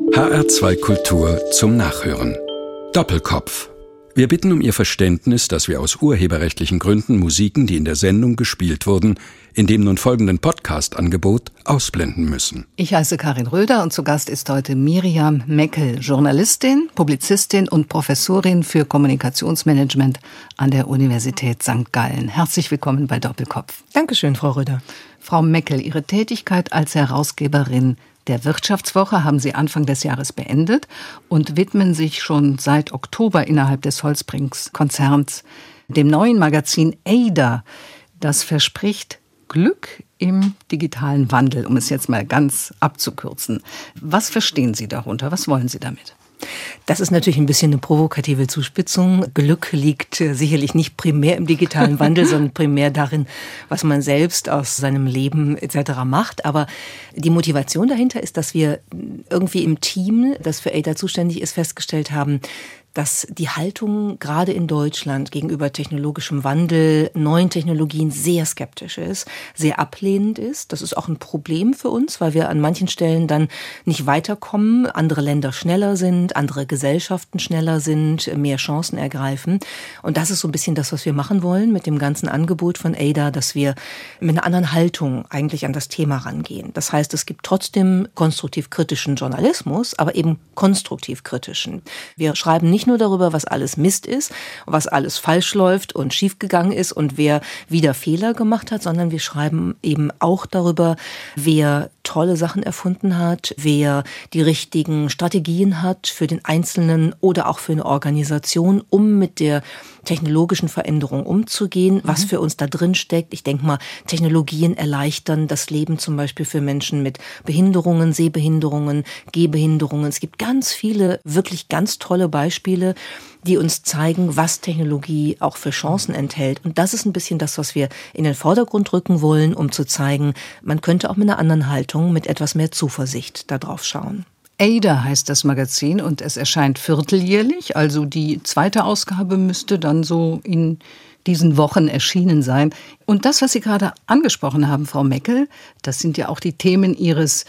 HR2 Kultur zum Nachhören. Doppelkopf. Wir bitten um Ihr Verständnis, dass wir aus urheberrechtlichen Gründen Musiken, die in der Sendung gespielt wurden, in dem nun folgenden Podcast-Angebot ausblenden müssen. Ich heiße Karin Röder und zu Gast ist heute Miriam Meckel, Journalistin, Publizistin und Professorin für Kommunikationsmanagement an der Universität St. Gallen. Herzlich willkommen bei Doppelkopf. Dankeschön, Frau Röder. Frau Meckel, Ihre Tätigkeit als Herausgeberin der Wirtschaftswoche haben Sie Anfang des Jahres beendet und widmen sich schon seit Oktober innerhalb des Holzbrinks-Konzerns dem neuen Magazin Ada. Das verspricht Glück im digitalen Wandel, um es jetzt mal ganz abzukürzen. Was verstehen Sie darunter? Was wollen Sie damit? Das ist natürlich ein bisschen eine provokative Zuspitzung. Glück liegt sicherlich nicht primär im digitalen Wandel, sondern primär darin, was man selbst aus seinem Leben etc. macht. Aber die Motivation dahinter ist, dass wir irgendwie im Team, das für Ada zuständig ist, festgestellt haben, dass die Haltung gerade in Deutschland gegenüber technologischem Wandel, neuen Technologien sehr skeptisch ist, sehr ablehnend ist. Das ist auch ein Problem für uns, weil wir an manchen Stellen dann nicht weiterkommen, andere Länder schneller sind, andere Gesellschaften schneller sind, mehr Chancen ergreifen. Und das ist so ein bisschen das, was wir machen wollen mit dem ganzen Angebot von Ada, dass wir mit einer anderen Haltung eigentlich an das Thema rangehen. Das heißt, es gibt trotzdem konstruktiv-kritischen Journalismus, aber eben konstruktiv-kritischen. Wir schreiben nicht nur darüber, was alles Mist ist, was alles falsch läuft und schiefgegangen ist und wer wieder Fehler gemacht hat, sondern wir schreiben eben auch darüber, wer tolle Sachen erfunden hat, wer die richtigen Strategien hat für den Einzelnen oder auch für eine Organisation, um mit der technologischen Veränderung umzugehen, was für uns da drin steckt. Ich denke mal, Technologien erleichtern das Leben zum Beispiel für Menschen mit Behinderungen, Sehbehinderungen, Gehbehinderungen. Es gibt ganz viele wirklich ganz tolle Beispiele, die uns zeigen, was Technologie auch für Chancen enthält. Und das ist ein bisschen das, was wir in den Vordergrund rücken wollen, um zu zeigen, man könnte auch mit einer anderen Haltung, mit etwas mehr Zuversicht da drauf schauen. Ada heißt das Magazin und es erscheint vierteljährlich, also die zweite Ausgabe müsste dann so in diesen Wochen erschienen sein. Und das, was Sie gerade angesprochen haben, Frau Meckel, das sind ja auch die Themen Ihres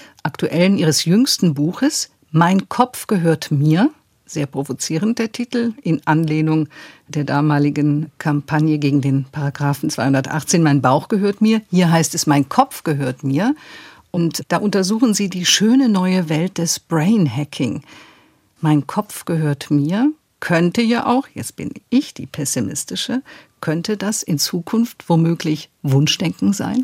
jüngsten Buches, Mein Kopf gehört mir. Sehr provozierend der Titel, in Anlehnung der damaligen Kampagne gegen den Paragraphen 218, Mein Bauch gehört mir. Hier heißt es, Mein Kopf gehört mir. Und da untersuchen Sie die schöne neue Welt des Brain Hacking. Mein Kopf gehört mir, könnte ja auch, jetzt bin ich die Pessimistische, könnte das in Zukunft womöglich Wunschdenken sein?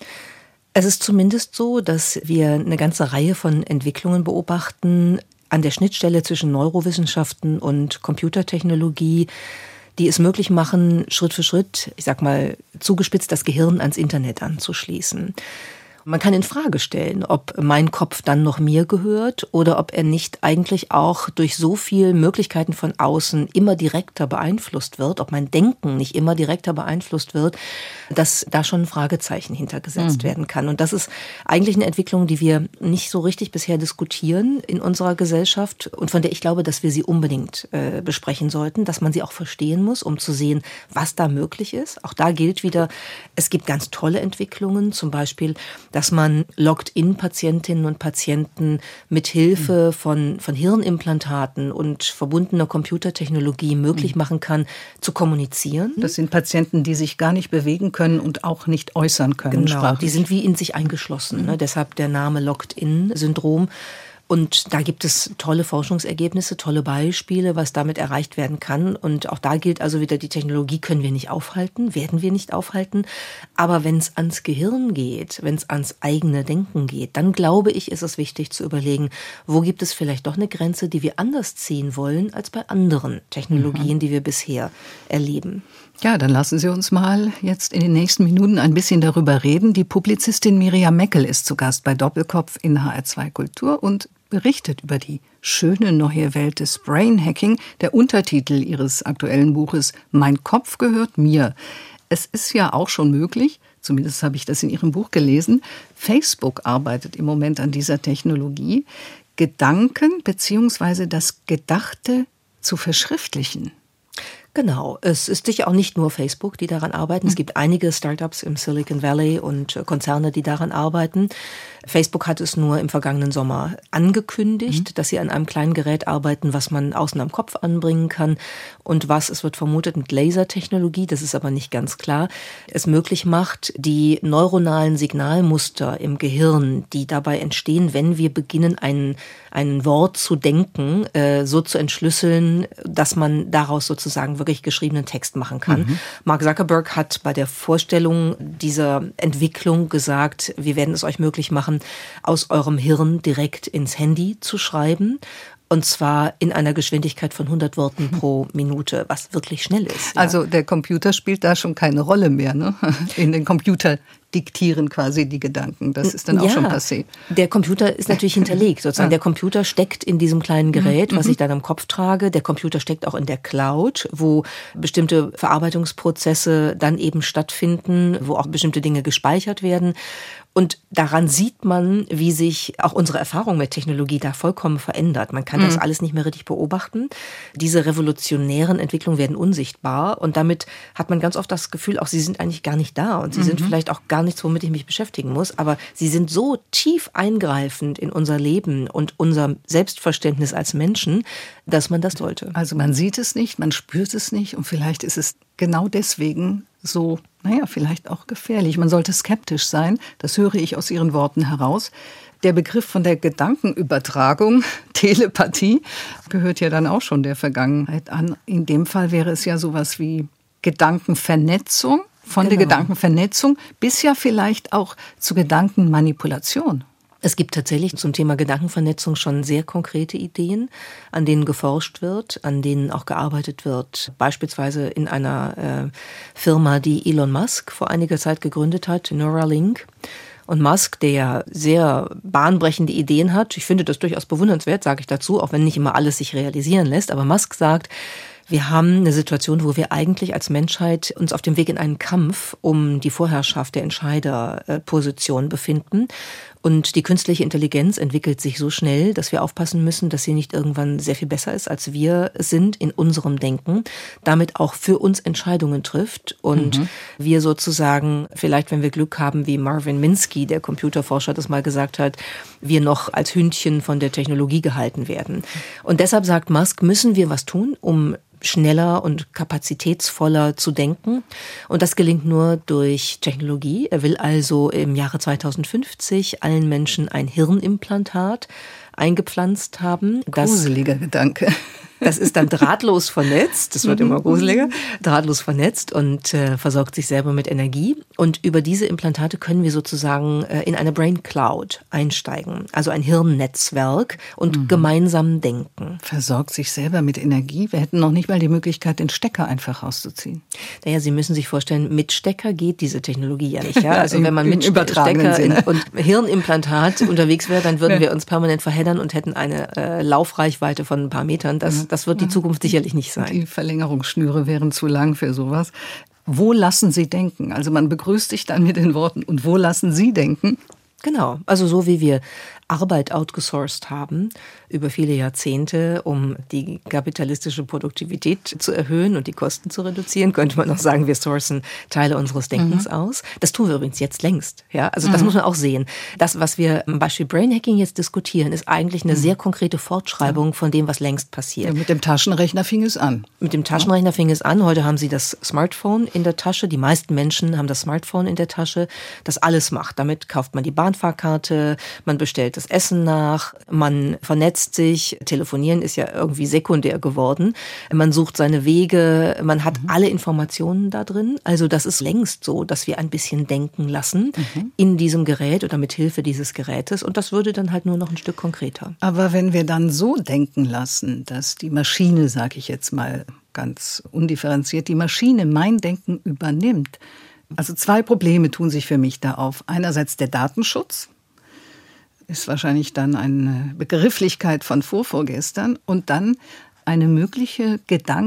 Es ist zumindest so, dass wir eine ganze Reihe von Entwicklungen beobachten an der Schnittstelle zwischen Neurowissenschaften und Computertechnologie, die es möglich machen, Schritt für Schritt, ich sag mal zugespitzt, das Gehirn ans Internet anzuschließen. Man kann in Frage stellen, ob mein Kopf dann noch mir gehört oder ob er nicht eigentlich auch durch so viele Möglichkeiten von außen immer direkter beeinflusst wird, ob mein Denken nicht immer direkter beeinflusst wird, dass da schon ein Fragezeichen hintergesetzt werden kann. Und das ist eigentlich eine Entwicklung, die wir nicht so richtig bisher diskutieren in unserer Gesellschaft und von der ich glaube, dass wir sie unbedingt besprechen sollten, dass man sie auch verstehen muss, um zu sehen, was da möglich ist. Auch da gilt wieder, es gibt ganz tolle Entwicklungen, zum Beispiel, dass man Logged-in-Patientinnen und Patienten mit Hilfe von Hirnimplantaten und verbundener Computertechnologie möglich machen kann, zu kommunizieren. Das sind Patienten, die sich gar nicht bewegen können und auch nicht äußern können. Genau, sprachlich. die sind wie in sich eingeschlossen. Ne? Deshalb der Name Logged-in-Syndrom. Und da gibt es tolle Forschungsergebnisse, tolle Beispiele, was damit erreicht werden kann. Und auch da gilt also wieder, die Technologie können wir nicht aufhalten, werden wir nicht aufhalten. Aber wenn es ans Gehirn geht, wenn es ans eigene Denken geht, dann glaube ich, ist es wichtig zu überlegen, wo gibt es vielleicht doch eine Grenze, die wir anders ziehen wollen als bei anderen Technologien, die wir bisher erleben. Ja, dann lassen Sie uns mal jetzt in den nächsten Minuten ein bisschen darüber reden. Die Publizistin Miriam Meckel ist zu Gast bei Doppelkopf in HR2 Kultur und berichtet über die schöne neue Welt des Brain Hacking. Der Untertitel ihres aktuellen Buches Mein Kopf gehört mir. Es ist ja auch schon möglich, zumindest habe ich das in Ihrem Buch gelesen, Facebook arbeitet im Moment an dieser Technologie, Gedanken bzw. das Gedachte zu verschriftlichen. Genau. Es ist sicher auch nicht nur Facebook, die daran arbeiten. Es gibt einige Startups im Silicon Valley und Konzerne, die daran arbeiten. Facebook hat es nur im vergangenen Sommer angekündigt, dass sie an einem kleinen Gerät arbeiten, was man außen am Kopf anbringen kann und was, es wird vermutet, mit Lasertechnologie, das ist aber nicht ganz klar, es möglich macht, die neuronalen Signalmuster im Gehirn, die dabei entstehen, wenn wir beginnen, ein Wort zu denken, so zu entschlüsseln, dass man daraus sozusagen wirklich geschriebenen Text machen kann. Mark Zuckerberg hat bei der Vorstellung dieser Entwicklung gesagt, wir werden es euch möglich machen, aus eurem Hirn direkt ins Handy zu schreiben. Und zwar in einer Geschwindigkeit von 100 Worten pro Minute, was wirklich schnell ist. Ja. Also der Computer spielt da schon keine Rolle mehr, ne? In den Computer diktieren quasi die Gedanken. Das ist dann auch schon passé. Der Computer ist natürlich hinterlegt. Sozusagen. Der Computer steckt in diesem kleinen Gerät, was ich dann am Kopf trage. Der Computer steckt auch in der Cloud, wo bestimmte Verarbeitungsprozesse dann eben stattfinden, wo auch bestimmte Dinge gespeichert werden. Und daran sieht man, wie sich auch unsere Erfahrung mit Technologie da vollkommen verändert. Man kann das alles nicht mehr richtig beobachten. Diese revolutionären Entwicklungen werden unsichtbar und damit hat man ganz oft das Gefühl, auch sie sind eigentlich gar nicht da und sie sind vielleicht auch gar nichts, womit ich mich beschäftigen muss, aber sie sind so tief eingreifend in unser Leben und unser Selbstverständnis als Menschen, dass man das sollte. Also man sieht es nicht, man spürt es nicht und vielleicht ist es genau deswegen so, vielleicht auch gefährlich. Man sollte skeptisch sein, das höre ich aus Ihren Worten heraus. Der Begriff von der Gedankenübertragung, Telepathie, gehört ja dann auch schon der Vergangenheit an. In dem Fall wäre es ja sowas wie Gedankenvernetzung, von der Gedankenvernetzung bis ja vielleicht auch zu Gedankenmanipulation. Es gibt tatsächlich zum Thema Gedankenvernetzung schon sehr konkrete Ideen, an denen geforscht wird, an denen auch gearbeitet wird. Beispielsweise in einer Firma, die Elon Musk vor einiger Zeit gegründet hat, Neuralink. Und Musk, der ja sehr bahnbrechende Ideen hat, ich finde das durchaus bewundernswert, sage ich dazu, auch wenn nicht immer alles sich realisieren lässt, aber Musk sagt, wir haben eine Situation, wo wir eigentlich als Menschheit uns auf dem Weg in einen Kampf um die Vorherrschaft der Entscheiderposition befinden. Und die künstliche Intelligenz entwickelt sich so schnell, dass wir aufpassen müssen, dass sie nicht irgendwann sehr viel besser ist, als wir sind in unserem Denken, damit auch für uns Entscheidungen trifft und wir sozusagen, vielleicht wenn wir Glück haben, wie Marvin Minsky, der Computerforscher, das mal gesagt hat, wir noch als Hündchen von der Technologie gehalten werden. Und deshalb sagt Musk, müssen wir was tun, um schneller und kapazitätsvoller zu denken. Und das gelingt nur durch Technologie. Er will also im Jahre 2050 allen Menschen ein Hirnimplantat eingepflanzt haben. Gruseliger Gedanke. Das ist dann drahtlos vernetzt, das wird immer gruseliger, drahtlos vernetzt und versorgt sich selber mit Energie. Und über diese Implantate können wir sozusagen in eine Brain Cloud einsteigen, also ein Hirnnetzwerk und gemeinsam denken. Versorgt sich selber mit Energie? Wir hätten noch nicht mal die Möglichkeit, den Stecker einfach rauszuziehen. Naja, Sie müssen sich vorstellen, mit Stecker geht diese Technologie ja nicht. Ja? Also wenn man mit Stecker und Hirnimplantat unterwegs wäre, dann würden wir uns permanent verheddern und hätten eine Laufreichweite von ein paar Metern. Das wird die Zukunft sicherlich nicht sein. Die Verlängerungsschnüre wären zu lang für sowas. Wo lassen Sie denken? Also man begrüßt sich dann mit den Worten, und wo lassen Sie denken? Genau, also so wie wir Arbeit outgesourced haben über viele Jahrzehnte, um die kapitalistische Produktivität zu erhöhen und die Kosten zu reduzieren, könnte man auch sagen, wir sourcen Teile unseres Denkens aus. Das tun wir übrigens jetzt längst. Ja, also das muss man auch sehen. Das, was wir am Beispiel Brainhacking jetzt diskutieren, ist eigentlich eine sehr konkrete Fortschreibung von dem, was längst passiert. Ja, mit dem Taschenrechner fing es an. Mit dem Taschenrechner fing es an. Heute haben Sie das Smartphone in der Tasche. Die meisten Menschen haben das Smartphone in der Tasche, das alles macht. Damit kauft man die Bahnfahrkarte, man bestellt das Essen nach, man vernetzt sich, telefonieren ist ja irgendwie sekundär geworden, man sucht seine Wege, man hat alle Informationen da drin. Also das ist längst so, dass wir ein bisschen denken lassen in diesem Gerät oder mit Hilfe dieses Gerätes und das würde dann halt nur noch ein Stück konkreter. Aber wenn wir dann so denken lassen, dass die Maschine, sage ich jetzt mal ganz undifferenziert, die Maschine mein Denken übernimmt, also 2 Probleme tun sich für mich da auf. Einerseits der Datenschutz, ist wahrscheinlich dann eine Begrifflichkeit von vorgestern und dann eine mögliche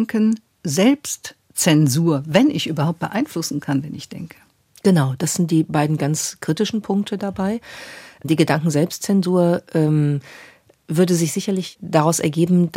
Gedanken-Selbstzensur, wenn ich überhaupt beeinflussen kann, wenn ich denke. Genau, das sind die beiden ganz kritischen Punkte dabei. Die Gedanken-Selbstzensur würde sich sicherlich daraus ergeben, dass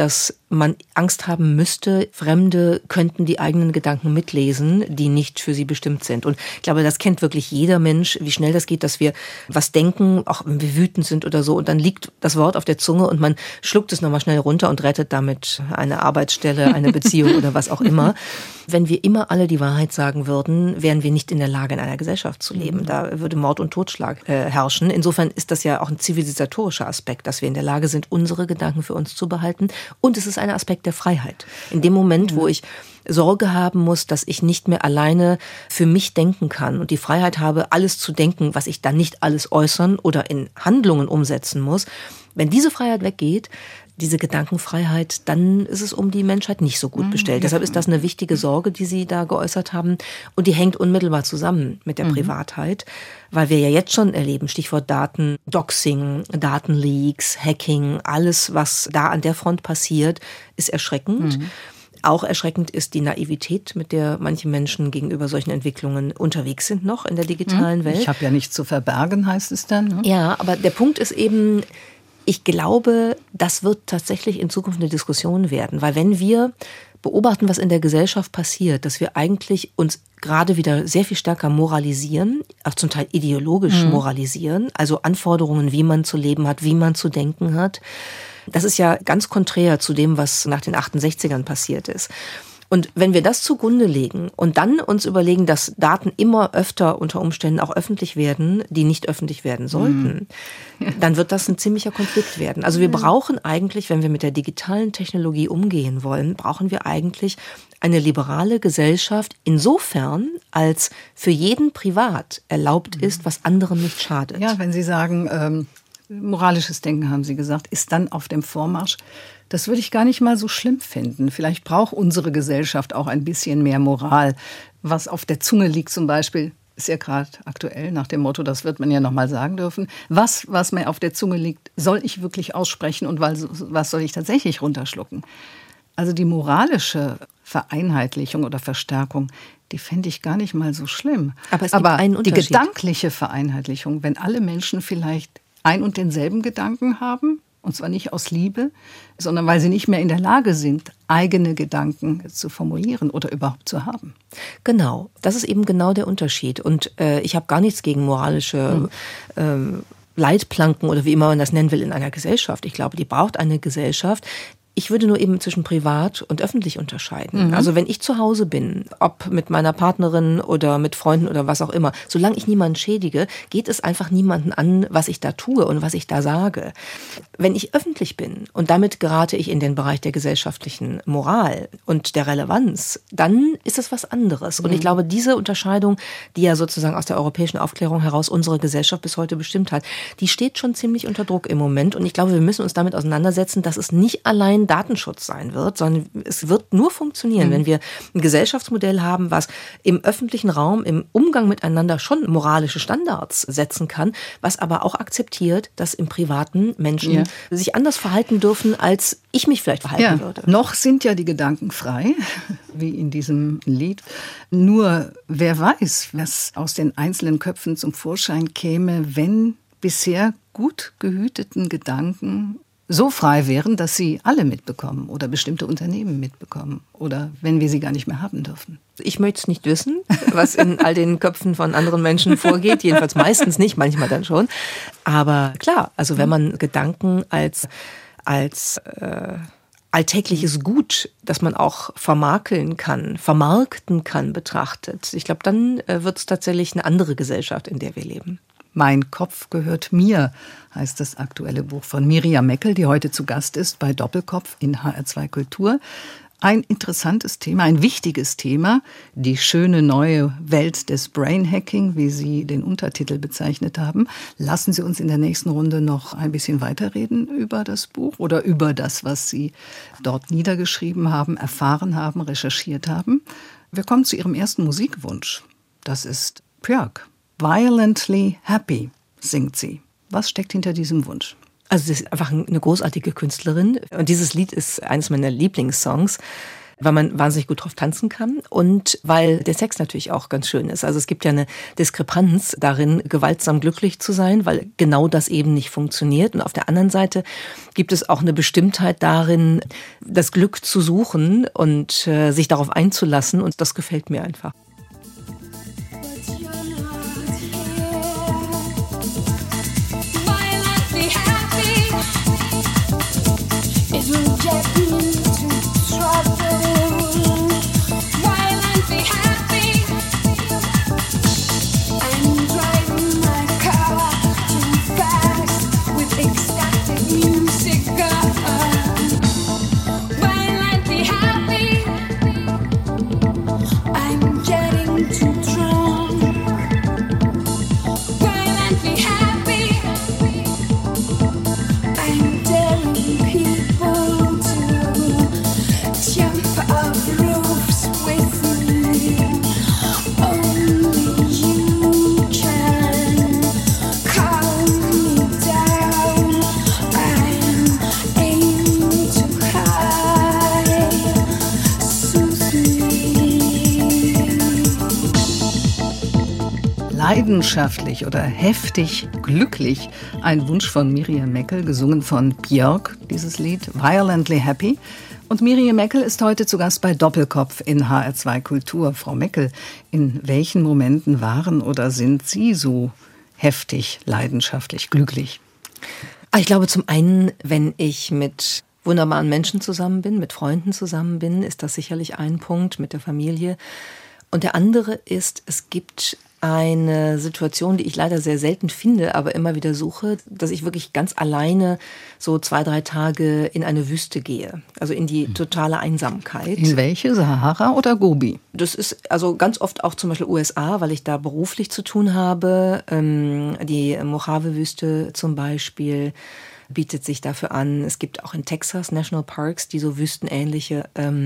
man Angst haben müsste, Fremde könnten die eigenen Gedanken mitlesen, die nicht für sie bestimmt sind. Und ich glaube, das kennt wirklich jeder Mensch, wie schnell das geht, dass wir was denken, auch wenn wir wütend sind oder so, und dann liegt das Wort auf der Zunge und man schluckt es nochmal schnell runter und rettet damit eine Arbeitsstelle, eine Beziehung oder was auch immer. Wenn wir immer alle die Wahrheit sagen würden, wären wir nicht in der Lage, in einer Gesellschaft zu leben. Da würde Mord und Totschlag herrschen. Insofern ist das ja auch ein zivilisatorischer Aspekt, dass wir in der Lage sind, unsere Gedanken für uns zu behalten. Und es ist ein Aspekt der Freiheit. In dem Moment, wo ich Sorge haben muss, dass ich nicht mehr alleine für mich denken kann und die Freiheit habe, alles zu denken, was ich dann nicht alles äußern oder in Handlungen umsetzen muss, wenn diese Freiheit weggeht, diese Gedankenfreiheit, dann ist es um die Menschheit nicht so gut bestellt. Deshalb ist das eine wichtige Sorge, die Sie da geäußert haben. Und die hängt unmittelbar zusammen mit der Privatheit, weil wir ja jetzt schon erleben, Stichwort Daten, Doxing, Datenleaks, Hacking, alles, was da an der Front passiert, ist erschreckend. Auch erschreckend ist die Naivität, mit der manche Menschen gegenüber solchen Entwicklungen unterwegs sind noch in der digitalen Welt. Ich habe ja nichts zu verbergen, heißt es dann. Ne? Ja, aber der Punkt ist eben, ich glaube, das wird tatsächlich in Zukunft eine Diskussion werden, weil wenn wir beobachten, was in der Gesellschaft passiert, dass wir eigentlich uns gerade wieder sehr viel stärker moralisieren, auch zum Teil ideologisch moralisieren, also Anforderungen, wie man zu leben hat, wie man zu denken hat. Das ist ja ganz konträr zu dem, was nach den 68ern passiert ist. Und wenn wir das zugrunde legen und dann uns überlegen, dass Daten immer öfter unter Umständen auch öffentlich werden, die nicht öffentlich werden sollten, dann wird das ein ziemlicher Konflikt werden. Also wir brauchen eigentlich, wenn wir mit der digitalen Technologie umgehen wollen, brauchen wir eigentlich eine liberale Gesellschaft insofern, als für jeden privat erlaubt ist, was anderen nicht schadet. Ja, wenn Sie sagen, moralisches Denken, haben Sie gesagt, ist dann auf dem Vormarsch. Das würde ich gar nicht mal so schlimm finden. Vielleicht braucht unsere Gesellschaft auch ein bisschen mehr Moral. Was auf der Zunge liegt zum Beispiel, ist ja gerade aktuell nach dem Motto, das wird man ja noch mal sagen dürfen. Was mir auf der Zunge liegt, soll ich wirklich aussprechen und was soll ich tatsächlich runterschlucken? Also die moralische Vereinheitlichung oder Verstärkung, die fände ich gar nicht mal so schlimm. Aber es gibt einen die Unterschied. Gedankliche Vereinheitlichung, wenn alle Menschen vielleicht ein und denselben Gedanken haben, und zwar nicht aus Liebe, sondern weil sie nicht mehr in der Lage sind, eigene Gedanken zu formulieren oder überhaupt zu haben. Genau, das ist eben genau der Unterschied. Und ich habe gar nichts gegen moralische Leitplanken oder wie immer man das nennen will in einer Gesellschaft. Ich glaube, die braucht eine Gesellschaft. Ich würde nur eben zwischen privat und öffentlich unterscheiden. Also wenn ich zu Hause bin, ob mit meiner Partnerin oder mit Freunden oder was auch immer, solange ich niemanden schädige, geht es einfach niemanden an, was ich da tue und was ich da sage. Wenn ich öffentlich bin und damit gerate ich in den Bereich der gesellschaftlichen Moral und der Relevanz, dann ist es was anderes. Und ich glaube, diese Unterscheidung, die ja sozusagen aus der europäischen Aufklärung heraus unsere Gesellschaft bis heute bestimmt hat, die steht schon ziemlich unter Druck im Moment. Und ich glaube, wir müssen uns damit auseinandersetzen, dass es nicht allein Datenschutz sein wird, sondern es wird nur funktionieren, wenn wir ein Gesellschaftsmodell haben, was im öffentlichen Raum, im Umgang miteinander schon moralische Standards setzen kann, was aber auch akzeptiert, dass im Privaten Menschen sich anders verhalten dürfen, als ich mich vielleicht verhalten würde. Noch sind ja die Gedanken frei, wie in diesem Lied. Nur wer weiß, was aus den einzelnen Köpfen zum Vorschein käme, wenn bisher gut gehüteten Gedanken so frei wären, dass sie alle mitbekommen oder bestimmte Unternehmen mitbekommen oder wenn wir sie gar nicht mehr haben dürfen. Ich möchte es nicht wissen, was in all den Köpfen von anderen Menschen vorgeht, jedenfalls meistens nicht, manchmal dann schon. Aber klar, also wenn man Gedanken als alltägliches Gut, das man auch vermarkten kann, betrachtet, ich glaube, dann wird es tatsächlich eine andere Gesellschaft, in der wir leben. Mein Kopf gehört mir, heißt das aktuelle Buch von Miriam Meckel, die heute zu Gast ist bei Doppelkopf in HR2 Kultur. Ein interessantes Thema, ein wichtiges Thema, die schöne neue Welt des Brainhacking, wie Sie den Untertitel bezeichnet haben. Lassen Sie uns in der nächsten Runde noch ein bisschen weiterreden über das Buch oder über das, was Sie dort niedergeschrieben haben, erfahren haben, recherchiert haben. Wir kommen zu Ihrem ersten Musikwunsch. Das ist Björk. Violently Happy, singt sie. Was steckt hinter diesem Wunsch? Also sie ist einfach eine großartige Künstlerin und dieses Lied ist eines meiner Lieblingssongs. weil man wahnsinnig gut drauf tanzen kann und weil der Sex natürlich auch ganz schön ist. Also es gibt ja eine Diskrepanz darin, gewaltsam glücklich zu sein, weil genau das eben nicht funktioniert. Und auf der anderen Seite gibt es auch eine Bestimmtheit darin, das Glück zu suchen und sich darauf einzulassen. Und das gefällt mir einfach. Leidenschaftlich oder heftig glücklich. Ein Wunsch von Miriam Meckel, gesungen von Björk, dieses Lied, Violently Happy. Und Miriam Meckel ist heute zu Gast bei Doppelkopf in HR2 Kultur. Frau Meckel, in welchen Momenten waren oder sind Sie so heftig, leidenschaftlich glücklich? Ich glaube zum einen, wenn ich mit wunderbaren Menschen zusammen bin, mit Freunden zusammen bin, ist das sicherlich ein Punkt, mit der Familie. Und der andere ist, es gibt eine Situation, die ich leider sehr selten finde, aber immer wieder suche, dass ich wirklich ganz alleine so 2-3 Tage in eine Wüste gehe. Also in die totale Einsamkeit. In welche? Sahara oder Gobi? Das ist also ganz oft auch zum Beispiel USA, weil ich da beruflich zu tun habe. Die Mojave-Wüste zum Beispiel bietet sich dafür an. Es gibt auch in Texas Nationalparks, die so wüstenähnliche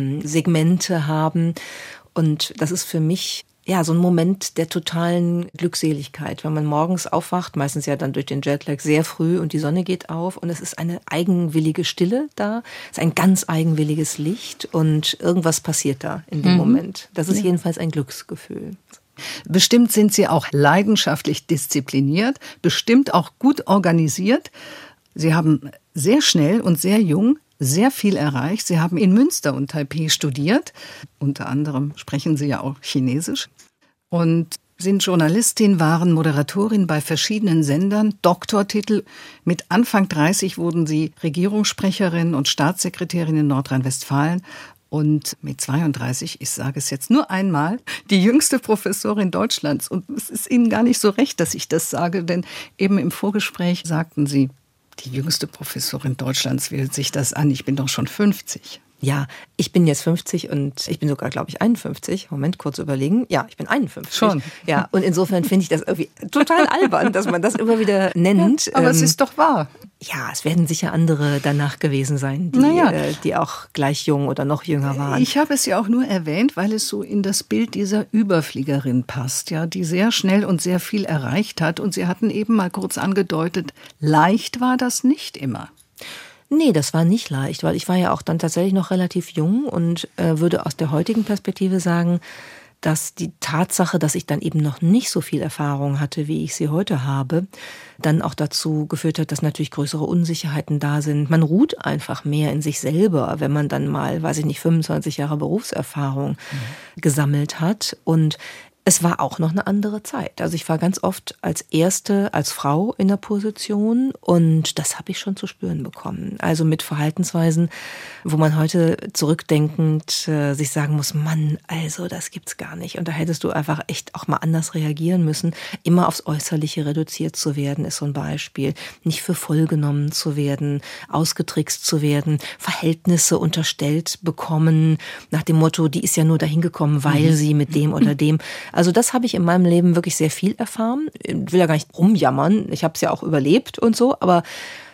Segmente haben. Und das ist für mich ja so ein Moment der totalen Glückseligkeit, wenn man morgens aufwacht, meistens ja dann durch den Jetlag sehr früh und die Sonne geht auf und es ist eine eigenwillige Stille da, es ist ein ganz eigenwilliges Licht und irgendwas passiert da in dem Moment. Das ist jedenfalls ein Glücksgefühl. Bestimmt sind Sie auch leidenschaftlich diszipliniert, bestimmt auch gut organisiert. Sie haben sehr schnell und sehr jung sehr viel erreicht. Sie haben in Münster und Taipei studiert. Unter anderem sprechen Sie ja auch Chinesisch. Und sind Journalistin, waren Moderatorin bei verschiedenen Sendern, Doktortitel. Mit Anfang 30 wurden Sie Regierungssprecherin und Staatssekretärin in Nordrhein-Westfalen. Und mit 32, ich sage es jetzt nur einmal, die jüngste Professorin Deutschlands. Und es ist Ihnen gar nicht so recht, dass ich das sage, denn eben im Vorgespräch sagten Sie, die jüngste Professorin Deutschlands wählt sich das an. Ich bin doch schon 50. Ja, ich bin jetzt 50 und ich bin sogar, glaube ich, 51. Moment, kurz überlegen. Ja, ich bin 51. Schon. Ja, und insofern finde ich das irgendwie total albern, dass man das immer wieder nennt. Ja, aber es ist doch wahr. Ja, es werden sicher andere danach gewesen sein, die auch gleich jung oder noch jünger waren. Ich habe es ja auch nur erwähnt, weil es so in das Bild dieser Überfliegerin passt, ja, die sehr schnell und sehr viel erreicht hat. Und Sie hatten eben mal kurz angedeutet, leicht war das nicht immer. Nee, das war nicht leicht, weil ich war ja auch dann tatsächlich noch relativ jung und würde aus der heutigen Perspektive sagen, dass die Tatsache, dass ich dann eben noch nicht so viel Erfahrung hatte, wie ich sie heute habe, dann auch dazu geführt hat, dass natürlich größere Unsicherheiten da sind. Man ruht einfach mehr in sich selber, wenn man dann mal, 25 Jahre Berufserfahrung gesammelt hat. Und es war auch noch eine andere Zeit. Also ich war ganz oft als Erste, als Frau in der Position und das habe ich schon zu spüren bekommen. Also mit Verhaltensweisen, wo man heute zurückdenkend sich sagen muss, Mann, also das gibt's gar nicht. Und da hättest du einfach echt auch mal anders reagieren müssen. Immer aufs Äußerliche reduziert zu werden, ist so ein Beispiel. Nicht für voll genommen zu werden, ausgetrickst zu werden, Verhältnisse unterstellt bekommen, nach dem Motto, die ist ja nur dahin gekommen, weil sie mit dem oder dem. Also das habe ich in meinem Leben wirklich sehr viel erfahren. Ich will ja gar nicht rumjammern, ich habe es ja auch überlebt und so, aber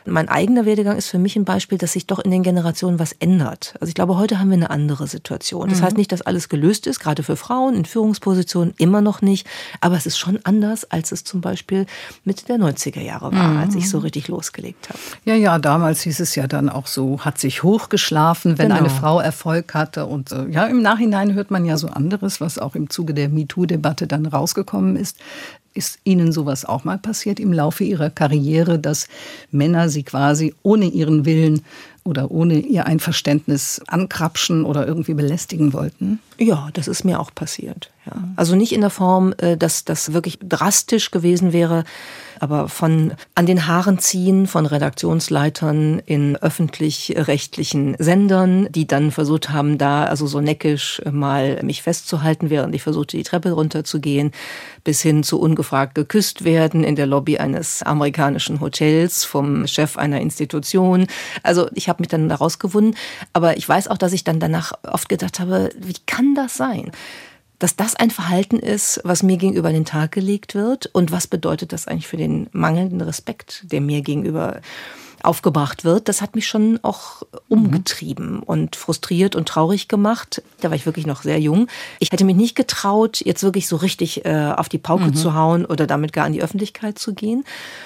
Mein eigener Werdegang ist für mich ein Beispiel, dass sich doch in den Generationen was ändert. Also ich glaube, heute haben wir eine andere Situation. Das heißt nicht, dass alles gelöst ist, gerade für Frauen in Führungspositionen immer noch nicht. Aber es ist schon anders, als es zum Beispiel Mitte der 90er Jahre war, als ich so richtig losgelegt habe. Ja, damals hieß es ja dann auch so, hat sich hochgeschlafen, wenn eine Frau Erfolg hatte. Und im Nachhinein hört man ja so anderes, was auch im Zuge der MeToo-Debatte dann rausgekommen ist. Ist Ihnen sowas auch mal passiert im Laufe Ihrer Karriere, dass Männer Sie quasi ohne Ihren Willen oder ohne Ihr Einverständnis ankrapschen oder irgendwie belästigen wollten? Ja, das ist mir auch passiert. Ja. Also nicht in der Form, dass das wirklich drastisch gewesen wäre, aber von an den Haaren ziehen von Redaktionsleitern in öffentlich-rechtlichen Sendern, die dann versucht haben, da also so neckisch mal mich festzuhalten, während ich versuchte, die Treppe runterzugehen, bis hin zu ungefragt geküsst werden in der Lobby eines amerikanischen Hotels vom Chef einer Institution. Also ich habe mich dann da rausgewunden, aber ich weiß auch, dass ich dann danach oft gedacht habe, wie kann das sein? Dass das ein Verhalten ist, was mir gegenüber an den Tag gelegt wird. Und was bedeutet das eigentlich für den mangelnden Respekt, der mir gegenüber aufgebracht wird? Das hat mich schon auch umgetrieben und frustriert und traurig gemacht. Da war ich wirklich noch sehr jung. Ich hätte mich nicht getraut, jetzt wirklich so richtig auf die Pauke zu hauen oder damit gar in die Öffentlichkeit zu gehen.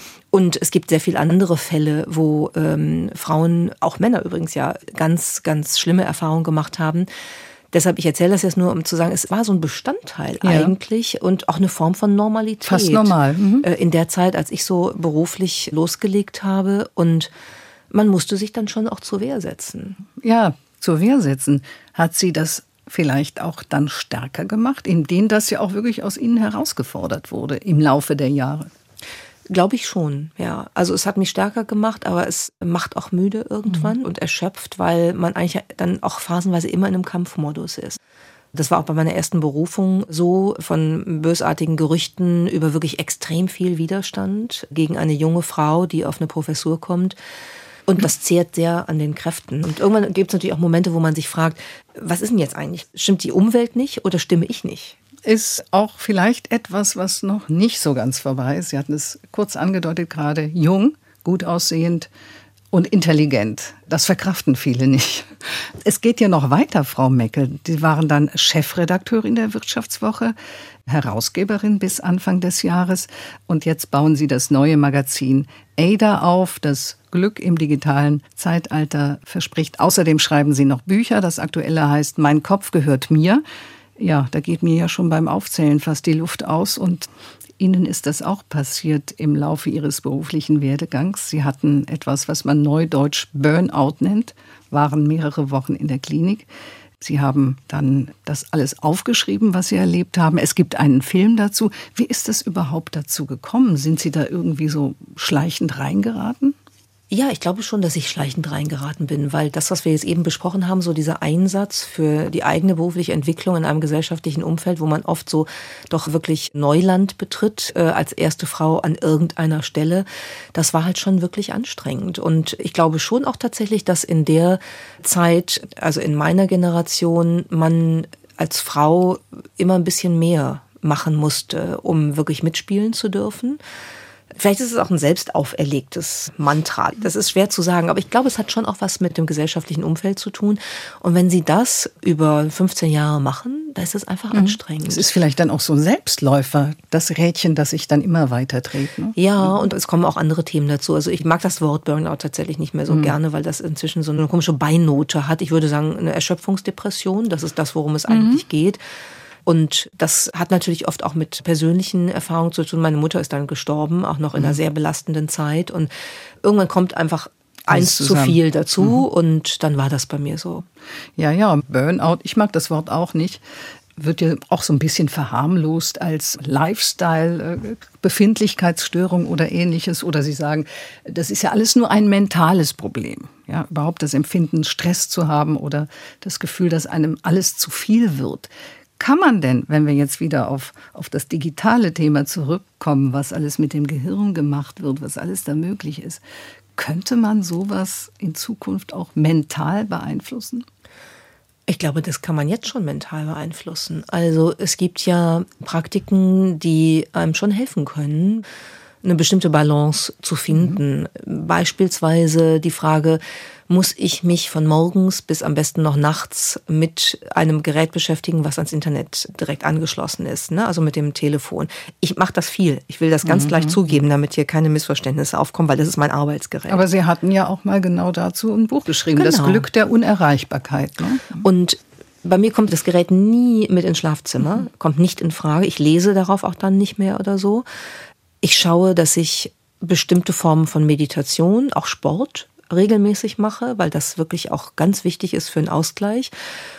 Und es gibt sehr viele andere Fälle, wo Frauen, auch Männer übrigens ja, ganz, ganz schlimme Erfahrungen gemacht haben. Deshalb, ich erzähle das jetzt nur, um zu sagen, es war so ein Bestandteil eigentlich und auch eine Form von Normalität. Fast normal. In der Zeit, als ich so beruflich losgelegt habe. Und man musste sich dann schon auch zur Wehr setzen. Ja, zur Wehr setzen. Hat Sie das vielleicht auch dann stärker gemacht, indem das ja auch wirklich aus Ihnen herausgefordert wurde im Laufe der Jahre? Glaube ich schon, ja. Also es hat mich stärker gemacht, aber es macht auch müde irgendwann und erschöpft, weil man eigentlich dann auch phasenweise immer in einem Kampfmodus ist. Das war auch bei meiner ersten Berufung so, von bösartigen Gerüchten über wirklich extrem viel Widerstand gegen eine junge Frau, die auf eine Professur kommt. Und das zehrt sehr an den Kräften. Und irgendwann gibt es natürlich auch Momente, wo man sich fragt, was ist denn jetzt eigentlich? Stimmt die Umwelt nicht oder stimme ich nicht? Ist auch vielleicht etwas, was noch nicht so ganz vorbei ist. Sie hatten es kurz angedeutet gerade, jung, gut aussehend und intelligent. Das verkraften viele nicht. Es geht ja noch weiter, Frau Meckel. Sie waren dann Chefredakteurin der Wirtschaftswoche, Herausgeberin bis Anfang des Jahres. Und jetzt bauen Sie das neue Magazin Ada auf, das Glück im digitalen Zeitalter verspricht. Außerdem schreiben Sie noch Bücher. Das aktuelle heißt Mein Kopf gehört mir. Ja, da geht mir ja schon beim Aufzählen fast die Luft aus. Und Ihnen ist das auch passiert im Laufe Ihres beruflichen Werdegangs. Sie hatten etwas, was man neudeutsch Burnout nennt, waren mehrere Wochen in der Klinik. Sie haben dann das alles aufgeschrieben, was Sie erlebt haben. Es gibt einen Film dazu. Wie ist es überhaupt dazu gekommen? Sind Sie da irgendwie so schleichend reingeraten? Ja, ich glaube schon, dass ich schleichend reingeraten bin, weil das, was wir jetzt eben besprochen haben, so dieser Einsatz für die eigene berufliche Entwicklung in einem gesellschaftlichen Umfeld, wo man oft so doch wirklich Neuland betritt, als erste Frau an irgendeiner Stelle, das war halt schon wirklich anstrengend. Und ich glaube schon auch tatsächlich, dass in der Zeit, also in meiner Generation, man als Frau immer ein bisschen mehr machen musste, um wirklich mitspielen zu dürfen. Vielleicht ist es auch ein selbst auferlegtes Mantra. Das ist schwer zu sagen, aber ich glaube, es hat schon auch was mit dem gesellschaftlichen Umfeld zu tun. Und wenn Sie das über 15 Jahre machen, da ist es einfach anstrengend. Es ist vielleicht dann auch so ein Selbstläufer, das Rädchen, das sich dann immer weiter dreht. Ne? Ja, und es kommen auch andere Themen dazu. Also ich mag das Wort Burnout tatsächlich nicht mehr so gerne, weil das inzwischen so eine komische Beinote hat. Ich würde sagen, eine Erschöpfungsdepression, das ist das, worum es eigentlich geht. Und das hat natürlich oft auch mit persönlichen Erfahrungen zu tun. Meine Mutter ist dann gestorben, auch noch in einer sehr belastenden Zeit. Und irgendwann kommt einfach eins zu viel dazu und dann war das bei mir so. Ja, Burnout, ich mag das Wort auch nicht. Wird ja auch so ein bisschen verharmlost als Lifestyle, Befindlichkeitsstörung oder Ähnliches. Oder Sie sagen, das ist ja alles nur ein mentales Problem. Ja, überhaupt das Empfinden, Stress zu haben oder das Gefühl, dass einem alles zu viel wird. Kann man denn, wenn wir jetzt wieder auf das digitale Thema zurückkommen, was alles mit dem Gehirn gemacht wird, was alles da möglich ist, könnte man sowas in Zukunft auch mental beeinflussen? Ich glaube, das kann man jetzt schon mental beeinflussen. Also es gibt ja Praktiken, die einem schon helfen können. eine bestimmte Balance zu finden. Beispielsweise die Frage, muss ich mich von morgens bis am besten noch nachts mit einem Gerät beschäftigen, was ans Internet direkt angeschlossen ist, ne? Also mit dem Telefon. Ich mache das viel. Ich will das ganz gleich zugeben, damit hier keine Missverständnisse aufkommen, weil das ist mein Arbeitsgerät. Aber Sie hatten ja auch mal genau dazu ein Buch geschrieben, Das Glück der Unerreichbarkeit. Ne? Und bei mir kommt das Gerät nie mit ins Schlafzimmer, kommt nicht in Frage. Ich lese darauf auch dann nicht mehr oder so. Ich schaue, dass ich bestimmte Formen von Meditation, auch Sport, regelmäßig mache, weil das wirklich auch ganz wichtig ist für einen Ausgleich.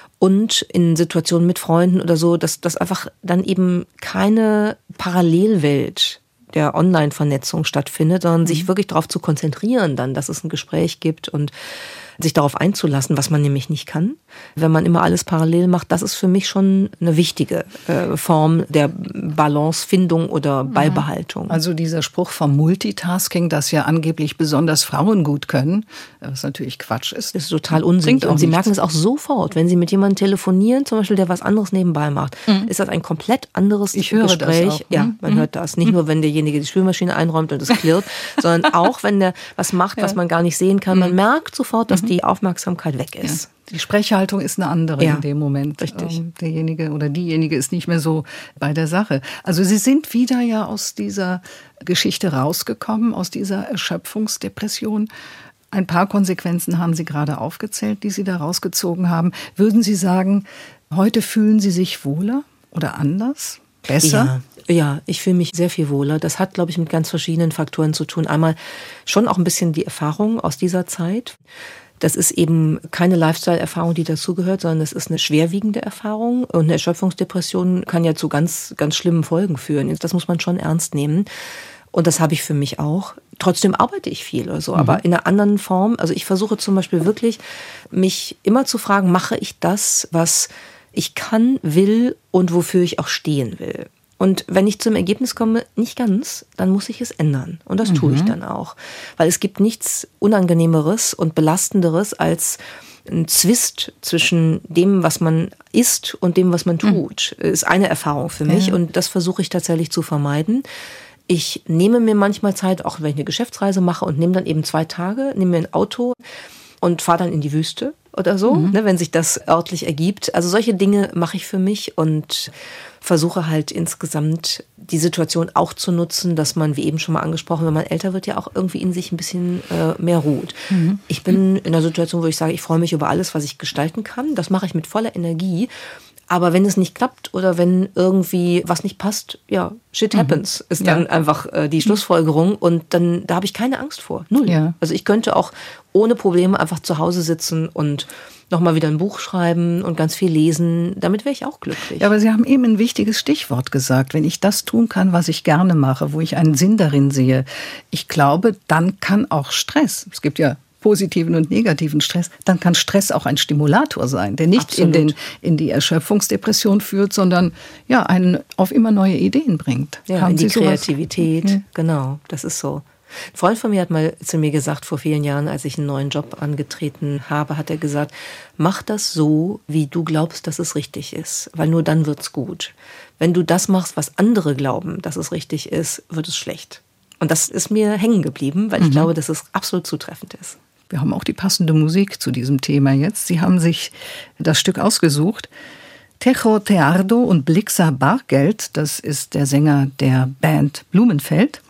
Und in Situationen mit Freunden oder so, dass das einfach dann eben keine Parallelwelt der Online-Vernetzung stattfindet, sondern sich wirklich darauf zu konzentrieren dann, dass es ein Gespräch gibt und sich darauf einzulassen, was man nämlich nicht kann. Wenn man immer alles parallel macht, das ist für mich schon eine wichtige Form der Balancefindung oder Beibehaltung. Also dieser Spruch vom Multitasking, das ja angeblich besonders Frauen gut können, was natürlich Quatsch ist. Das ist total unsinnig. Und Sie merken es auch sofort, wenn Sie mit jemandem telefonieren, zum Beispiel, der was anderes nebenbei macht, ist das ein komplett anderes Gespräch. Das auch. Ja, man hört das. Nicht nur, wenn derjenige die Spülmaschine einräumt und es klirrt, sondern auch, wenn der was macht, was man gar nicht sehen kann. Man merkt sofort, dass die Aufmerksamkeit weg ist. Ja. Die Sprechhaltung ist eine andere in dem Moment. Richtig. Derjenige oder diejenige ist nicht mehr so bei der Sache. Also Sie sind wieder ja aus dieser Geschichte rausgekommen, aus dieser Erschöpfungsdepression. Ein paar Konsequenzen haben Sie gerade aufgezählt, die Sie da rausgezogen haben. Würden Sie sagen, heute fühlen Sie sich wohler oder anders? Besser? Ja, ich fühle mich sehr viel wohler. Das hat, glaube ich, mit ganz verschiedenen Faktoren zu tun. Einmal schon auch ein bisschen die Erfahrung aus dieser Zeit. Das ist eben keine Lifestyle-Erfahrung, die dazugehört, sondern es ist eine schwerwiegende Erfahrung. Und eine Erschöpfungsdepression kann ja zu ganz, ganz schlimmen Folgen führen. Das muss man schon ernst nehmen. Und das habe ich für mich auch. Trotzdem arbeite ich viel oder so, aber in einer anderen Form. Also ich versuche zum Beispiel wirklich, mich immer zu fragen, mache ich das, was ich kann, will und wofür ich auch stehen will. Und wenn ich zum Ergebnis komme, nicht ganz, dann muss ich es ändern. Und das tue ich dann auch. Weil es gibt nichts Unangenehmeres und Belastenderes als ein Zwist zwischen dem, was man ist und dem, was man tut. Ist eine Erfahrung für mich und das versuche ich tatsächlich zu vermeiden. Ich nehme mir manchmal Zeit, auch wenn ich eine Geschäftsreise mache und nehme dann eben 2 Tage, nehme mir ein Auto und fahre dann in die Wüste oder so, ne, wenn sich das örtlich ergibt. Also solche Dinge mache ich für mich und versuche halt insgesamt die Situation auch zu nutzen, dass man, wie eben schon mal angesprochen, wenn man älter wird, ja auch irgendwie in sich ein bisschen mehr ruht. Ich bin in einer Situation, wo ich sage, ich freue mich über alles, was ich gestalten kann. Das mache ich mit voller Energie. Aber wenn es nicht klappt oder wenn irgendwie was nicht passt, ja, shit happens, ist dann einfach die Schlussfolgerung. Und dann, da habe ich keine Angst vor. Null. Ja. Also ich könnte auch ohne Probleme einfach zu Hause sitzen und nochmal wieder ein Buch schreiben und ganz viel lesen. Damit wäre ich auch glücklich. Ja, aber Sie haben eben ein wichtiges Stichwort gesagt. Wenn ich das tun kann, was ich gerne mache, wo ich einen Sinn darin sehe, ich glaube, dann kann auch Stress, es gibt ja positiven und negativen Stress, dann kann Stress auch ein Stimulator sein, der nicht in die Erschöpfungsdepression führt, sondern ja, einen auf immer neue Ideen bringt. Ja, in die Kreativität, genau, das ist so. Ein Freund von mir hat mal zu mir gesagt, vor vielen Jahren, als ich einen neuen Job angetreten habe, hat er gesagt, mach das so, wie du glaubst, dass es richtig ist, weil nur dann wird's gut. Wenn du das machst, was andere glauben, dass es richtig ist, wird es schlecht. Und das ist mir hängen geblieben, weil ich glaube, dass es absolut zutreffend ist. Wir haben auch die passende Musik zu diesem Thema jetzt. Sie haben sich das Stück ausgesucht. Tejo Teardo und Blixa Bargeld, das ist der Sänger der Band Blumenfeld.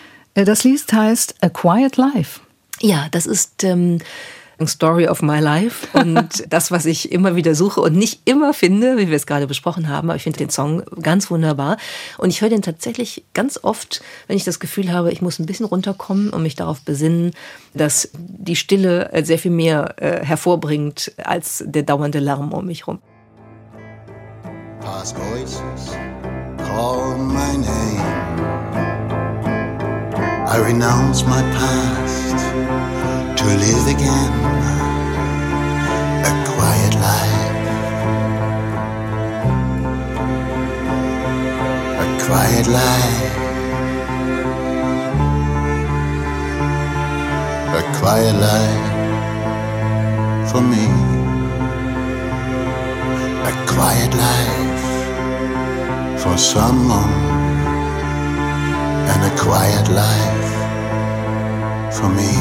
Das Lied heißt A Quiet Life. Ja, das ist Story of my life und das, was ich immer wieder suche und nicht immer finde, wie wir es gerade besprochen haben, aber ich finde den Song ganz wunderbar und ich höre den tatsächlich ganz oft, wenn ich das Gefühl habe, ich muss ein bisschen runterkommen und mich darauf besinnen, dass die Stille sehr viel mehr hervorbringt als der dauernde Lärm um mich rum. Past voices call my name. I renounce my past to live again a quiet life, a quiet life, a quiet life for me, a quiet life for someone and a quiet life for me.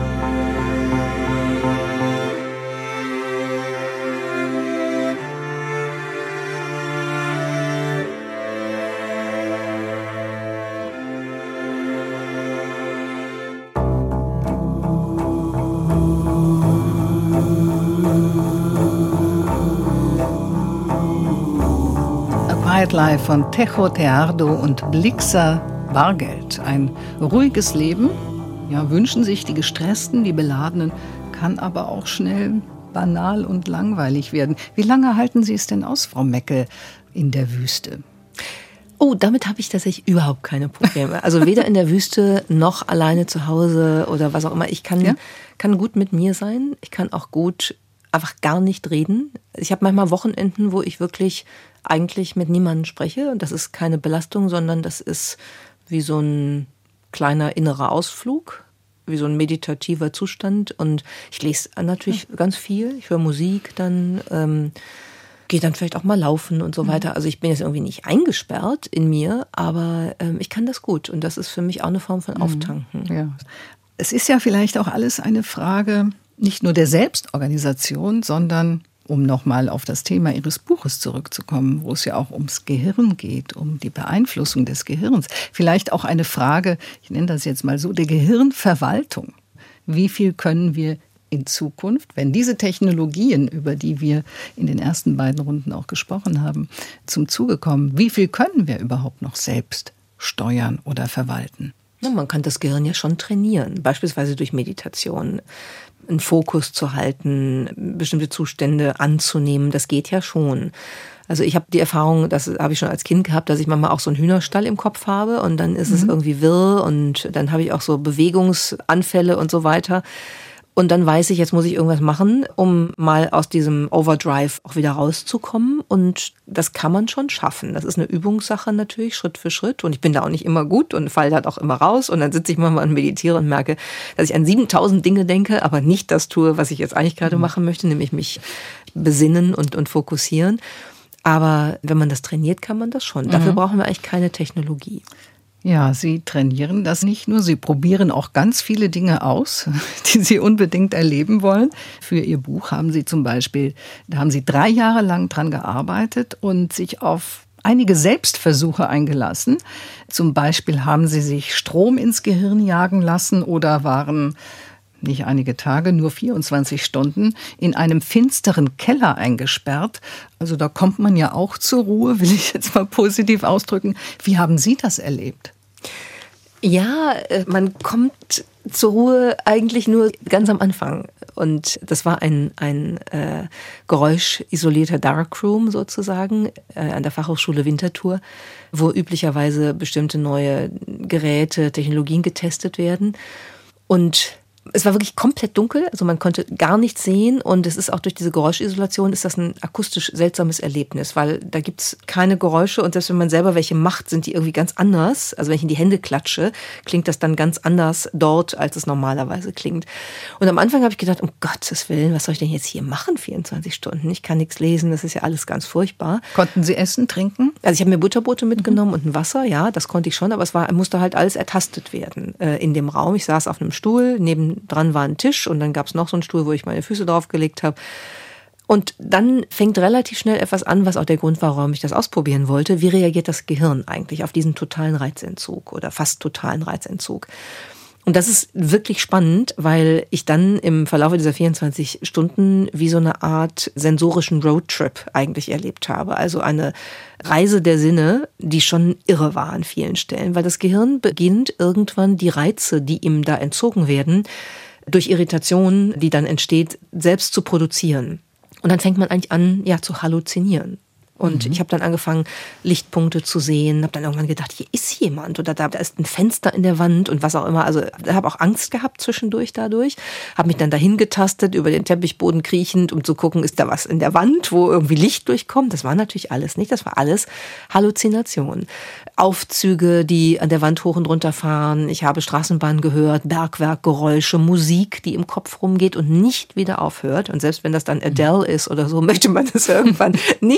Quiet Life von Tejo Teardo und Blixa Bargeld. Ein ruhiges Leben, ja, wünschen sich die Gestressten, die Beladenen, kann aber auch schnell banal und langweilig werden. Wie lange halten Sie es denn aus, Frau Meckel, in der Wüste? Oh, damit habe ich tatsächlich überhaupt keine Probleme. Also weder in der Wüste noch alleine zu Hause oder was auch immer. Ich kann gut mit mir sein. Ich kann auch gut einfach gar nicht reden. Ich habe manchmal Wochenenden, wo ich wirklich eigentlich mit niemandem spreche. Und das ist keine Belastung, sondern das ist wie so ein kleiner innerer Ausflug, wie so ein meditativer Zustand. Und ich lese natürlich ganz viel. Ich höre Musik, dann gehe dann vielleicht auch mal laufen und so weiter. Also ich bin jetzt irgendwie nicht eingesperrt in mir, aber ich kann das gut. Und das ist für mich auch eine Form von Auftanken. Ja. Es ist ja vielleicht auch alles eine Frage nicht nur der Selbstorganisation, sondern, um nochmal auf das Thema Ihres Buches zurückzukommen, wo es ja auch ums Gehirn geht, um die Beeinflussung des Gehirns. Vielleicht auch eine Frage, ich nenne das jetzt mal so, der Gehirnverwaltung. Wie viel können wir in Zukunft, wenn diese Technologien, über die wir in den ersten beiden Runden auch gesprochen haben, zum Zuge kommen, wie viel können wir überhaupt noch selbst steuern oder verwalten? Ja, man kann das Gehirn ja schon trainieren, beispielsweise durch Meditation. Einen Fokus zu halten, bestimmte Zustände anzunehmen, das geht ja schon. Also ich habe die Erfahrung, das habe ich schon als Kind gehabt, dass ich manchmal auch so einen Hühnerstall im Kopf habe und dann ist es irgendwie wirr und dann habe ich auch so Bewegungsanfälle und so weiter. Und dann weiß ich, jetzt muss ich irgendwas machen, um mal aus diesem Overdrive auch wieder rauszukommen. Und das kann man schon schaffen. Das ist eine Übungssache natürlich, Schritt für Schritt. Und ich bin da auch nicht immer gut und falle da auch immer raus. Und dann sitze ich manchmal und meditiere und merke, dass ich an 7000 Dinge denke, aber nicht das tue, was ich jetzt eigentlich gerade machen möchte, nämlich mich besinnen und fokussieren. Aber wenn man das trainiert, kann man das schon. Dafür brauchen wir eigentlich keine Technologie. Ja, Sie trainieren das nicht nur, Sie probieren auch ganz viele Dinge aus, die Sie unbedingt erleben wollen. Für Ihr Buch haben Sie zum Beispiel, da haben Sie 3 Jahre lang dran gearbeitet und sich auf einige Selbstversuche eingelassen. Zum Beispiel haben Sie sich Strom ins Gehirn jagen lassen oder waren nicht einige Tage, nur 24 Stunden, in einem finsteren Keller eingesperrt. Also da kommt man ja auch zur Ruhe, will ich jetzt mal positiv ausdrücken. Wie haben Sie das erlebt? Ja, man kommt zur Ruhe eigentlich nur ganz am Anfang. Und das war ein geräuschisolierter Darkroom sozusagen an der Fachhochschule Winterthur, wo üblicherweise bestimmte neue Geräte, Technologien getestet werden. Und es war wirklich komplett dunkel, also man konnte gar nichts sehen und es ist auch durch diese Geräuschisolation ist das ein akustisch seltsames Erlebnis, weil da gibt's keine Geräusche und selbst wenn man selber welche macht, sind die irgendwie ganz anders. Also wenn ich in die Hände klatsche, klingt das dann ganz anders dort, als es normalerweise klingt. Und am Anfang habe ich gedacht, um Gottes Willen, was soll ich denn jetzt hier machen, 24 Stunden? Ich kann nichts lesen, das ist ja alles ganz furchtbar. Konnten Sie essen, trinken? Also ich habe mir Butterbrote mitgenommen und ein Wasser, ja, das konnte ich schon, aber musste halt alles ertastet werden in dem Raum. Ich saß auf einem Stuhl, nebendran war ein Tisch und dann gab es noch so einen Stuhl, wo ich meine Füße draufgelegt habe. Und dann fängt relativ schnell etwas an, was auch der Grund war, warum ich das ausprobieren wollte. Wie reagiert das Gehirn eigentlich auf diesen totalen Reizentzug oder fast totalen Reizentzug? Und das ist wirklich spannend, weil ich dann im Verlauf dieser 24 Stunden wie so eine Art sensorischen Roadtrip eigentlich erlebt habe. Also eine Reise der Sinne, die schon irre war an vielen Stellen, weil das Gehirn beginnt irgendwann die Reize, die ihm da entzogen werden, durch Irritation, die dann entsteht, selbst zu produzieren. Und dann fängt man eigentlich an, ja, zu halluzinieren. Und ich habe dann angefangen, Lichtpunkte zu sehen, habe dann irgendwann gedacht, hier ist jemand oder da ist ein Fenster in der Wand und was auch immer. Also habe auch Angst gehabt zwischendurch dadurch, habe mich dann dahin getastet, über den Teppichboden kriechend, um zu gucken, ist da was in der Wand, wo irgendwie Licht durchkommt. Das war natürlich alles nicht, das war alles Halluzination. Aufzüge, die an der Wand hoch und runter fahren, ich habe Straßenbahn gehört, Bergwerkgeräusche, Musik, die im Kopf rumgeht und nicht wieder aufhört. Und selbst wenn das dann Adele ist oder so, möchte man das irgendwann nicht mehr hören.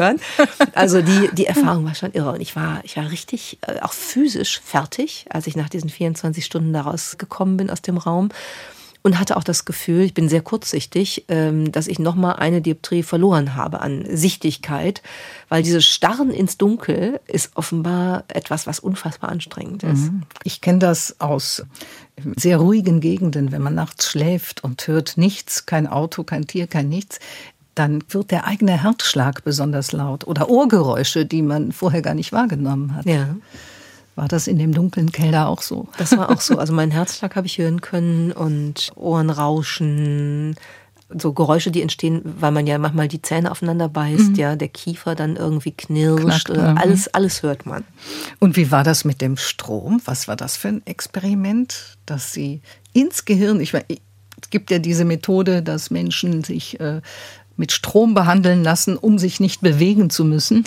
erinnern. Also die Erfahrung war schon irre. Und ich war richtig auch physisch fertig, als ich nach diesen 24 Stunden da rausgekommen bin aus dem Raum. Und hatte auch das Gefühl, ich bin sehr kurzsichtig, dass ich nochmal eine Dioptrie verloren habe an Sichtigkeit, weil dieses Starren ins Dunkel ist offenbar etwas, was unfassbar anstrengend ist. Ich kenne das aus sehr ruhigen Gegenden, wenn man nachts schläft und hört nichts, kein Auto, kein Tier, kein nichts, dann wird der eigene Herzschlag besonders laut oder Ohrgeräusche, die man vorher gar nicht wahrgenommen hat. Ja. War das in dem dunklen Keller auch so? Das war auch so. Also meinen Herzschlag habe ich hören können und Ohrenrauschen, so Geräusche, die entstehen, weil man ja manchmal die Zähne aufeinander beißt, ja, der Kiefer dann irgendwie knirscht. Knackt, alles hört man. Und wie war das mit dem Strom? Was war das für ein Experiment, dass Sie ins Gehirn, ich meine, es gibt ja diese Methode, dass Menschen sich mit Strom behandeln lassen, um sich nicht bewegen zu müssen.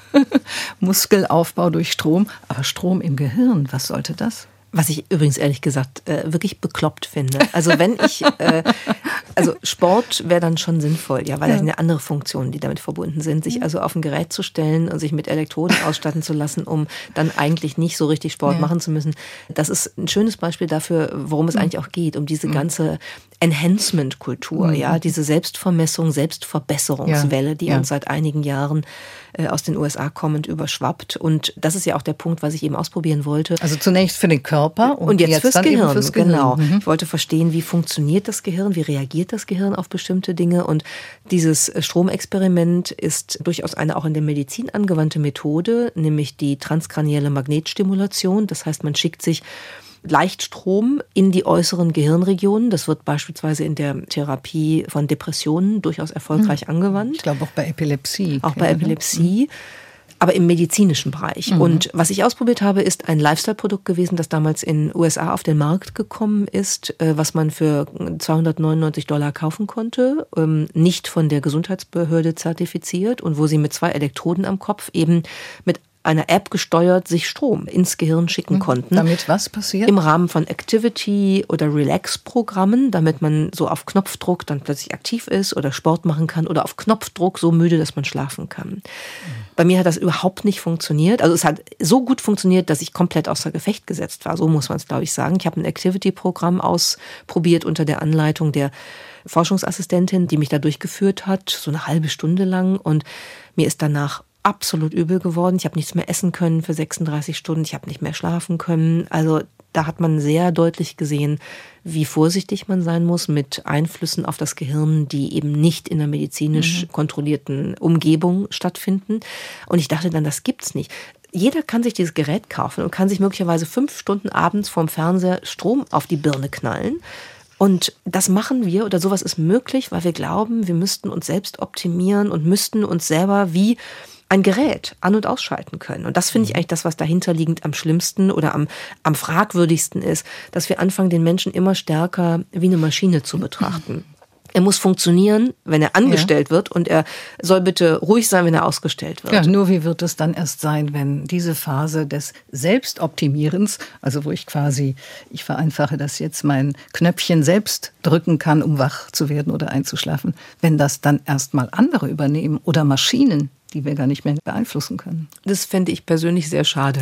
Muskelaufbau durch Strom, aber Strom im Gehirn, was sollte das? Was ich übrigens ehrlich gesagt wirklich bekloppt finde. Also wenn ich, also Sport wäre dann schon sinnvoll, ja, weil das sind ja andere Funktionen, die damit verbunden sind, sich also auf ein Gerät zu stellen und sich mit Elektroden ausstatten zu lassen, um dann eigentlich nicht so richtig Sport machen zu müssen. Das ist ein schönes Beispiel dafür, worum es eigentlich auch geht, um diese ganze Enhancement-Kultur, ja, diese Selbstvermessung, Selbstverbesserungswelle, die uns seit einigen Jahren aus den USA kommend überschwappt. Und das ist ja auch der Punkt, was ich eben ausprobieren wollte. Also zunächst für den Körper und jetzt fürs Gehirn. Genau. Ich wollte verstehen, wie funktioniert das Gehirn, wie reagiert das Gehirn auf bestimmte Dinge. Und dieses Stromexperiment ist durchaus eine auch in der Medizin angewandte Methode, nämlich die transkranielle Magnetstimulation. Das heißt, man schickt sich Leichtstrom in die äußeren Gehirnregionen. Das wird beispielsweise in der Therapie von Depressionen durchaus erfolgreich angewandt. Ich glaube auch bei Epilepsie. Auch bei Epilepsie. Aber im medizinischen Bereich. Und was ich ausprobiert habe, ist ein Lifestyle-Produkt gewesen, das damals in den USA auf den Markt gekommen ist, was man für $299 kaufen konnte, nicht von der Gesundheitsbehörde zertifiziert und wo sie mit 2 Elektroden am Kopf eben mit einer App gesteuert sich Strom ins Gehirn schicken konnten. Damit was passiert? Im Rahmen von Activity- oder Relax-Programmen, damit man so auf Knopfdruck dann plötzlich aktiv ist oder Sport machen kann oder auf Knopfdruck so müde, dass man schlafen kann. Bei mir hat das überhaupt nicht funktioniert. Also es hat so gut funktioniert, dass ich komplett außer Gefecht gesetzt war. So muss man es, glaube ich, sagen. Ich habe ein Activity-Programm ausprobiert unter der Anleitung der Forschungsassistentin, die mich da durchgeführt hat, so eine halbe Stunde lang. Und mir ist danach absolut übel geworden. Ich habe nichts mehr essen können für 36 Stunden. Ich habe nicht mehr schlafen können. Also da hat man sehr deutlich gesehen, wie vorsichtig man sein muss mit Einflüssen auf das Gehirn, die eben nicht in einer medizinisch kontrollierten Umgebung stattfinden. Und ich dachte dann, das gibt's nicht. Jeder kann sich dieses Gerät kaufen und kann sich möglicherweise 5 Stunden abends vorm Fernseher Strom auf die Birne knallen. Und das machen wir, oder sowas ist möglich, weil wir glauben, wir müssten uns selbst optimieren und müssten uns selber wie ein Gerät an- und ausschalten können. Und das finde ich eigentlich das, was dahinterliegend am schlimmsten oder am fragwürdigsten ist, dass wir anfangen, den Menschen immer stärker wie eine Maschine zu betrachten. Er muss funktionieren, wenn er angestellt wird, und er soll bitte ruhig sein, wenn er ausgestellt wird. Ja, nur wie wird es dann erst sein, wenn diese Phase des Selbstoptimierens, also wo ich vereinfache das jetzt, mein Knöpfchen selbst drücken kann, um wach zu werden oder einzuschlafen, wenn das dann erstmal andere übernehmen oder Maschinen, die wir gar nicht mehr beeinflussen können. Das fände ich persönlich sehr schade.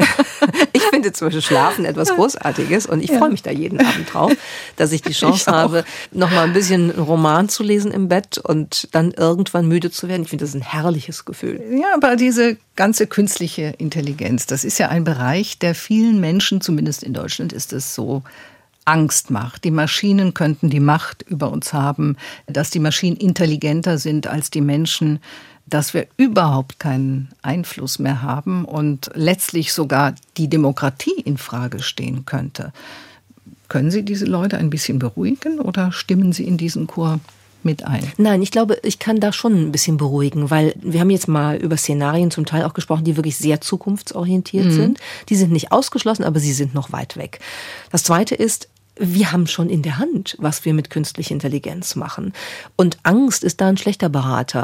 Ich finde zum Beispiel Schlafen etwas Großartiges und ich freue mich da jeden Abend drauf, dass ich die Chance habe, noch mal ein bisschen einen Roman zu lesen im Bett und dann irgendwann müde zu werden. Ich finde das ein herrliches Gefühl. Ja, aber diese ganze künstliche Intelligenz, das ist ja ein Bereich, der vielen Menschen, zumindest in Deutschland ist es so, Angst macht. Die Maschinen könnten die Macht über uns haben, dass die Maschinen intelligenter sind als die Menschen, dass wir überhaupt keinen Einfluss mehr haben und letztlich sogar die Demokratie in Frage stehen könnte. Können Sie diese Leute ein bisschen beruhigen oder stimmen Sie in diesen Chor mit ein? Nein, ich glaube, ich kann da schon ein bisschen beruhigen, weil wir haben jetzt mal über Szenarien zum Teil auch gesprochen, die wirklich sehr zukunftsorientiert sind. Die sind nicht ausgeschlossen, aber sie sind noch weit weg. Das Zweite ist, wir haben schon in der Hand, was wir mit künstlicher Intelligenz machen. Und Angst ist da ein schlechter Berater.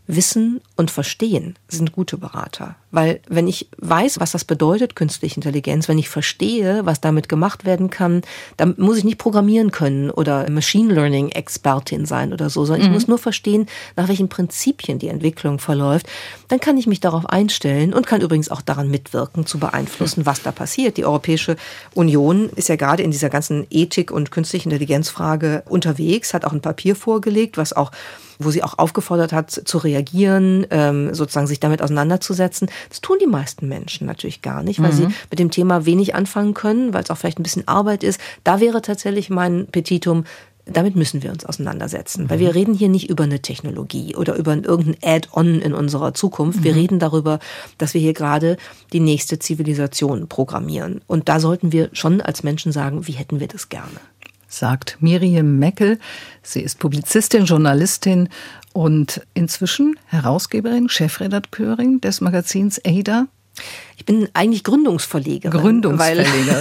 Wissen und Verstehen sind gute Berater. Weil wenn ich weiß, was das bedeutet, künstliche Intelligenz, wenn ich verstehe, was damit gemacht werden kann, dann muss ich nicht programmieren können oder Machine Learning Expertin sein oder so, sondern ich muss nur verstehen, nach welchen Prinzipien die Entwicklung verläuft. Dann kann ich mich darauf einstellen und kann übrigens auch daran mitwirken, zu beeinflussen, was da passiert. Die Europäische Union ist ja gerade in dieser ganzen Ethik- und künstlichen Intelligenzfrage unterwegs, hat auch ein Papier vorgelegt, wo sie auch aufgefordert hat, zu reagieren, sozusagen sich damit auseinanderzusetzen. Das tun die meisten Menschen natürlich gar nicht, weil sie mit dem Thema wenig anfangen können, weil es auch vielleicht ein bisschen Arbeit ist. Da wäre tatsächlich mein Petitum, damit müssen wir uns auseinandersetzen. Weil wir reden hier nicht über eine Technologie oder über irgendein Add-on in unserer Zukunft. Wir reden darüber, dass wir hier gerade die nächste Zivilisation programmieren. Und da sollten wir schon als Menschen sagen, wie hätten wir das gerne? Sagt Miriam Meckel. Sie ist Publizistin, Journalistin und inzwischen Herausgeberin, Chefredakteurin des Magazins Ada. Ich bin eigentlich Gründungsverlegerin. Weil